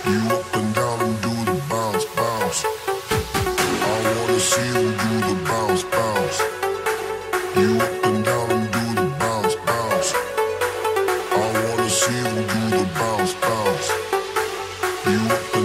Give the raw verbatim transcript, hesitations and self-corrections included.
You up and down and do the bounce, bounce. I wanna see you do the bounce, bounce. You up and down and do the bounce, bounce. I wanna see you do the bounce, bounce. You up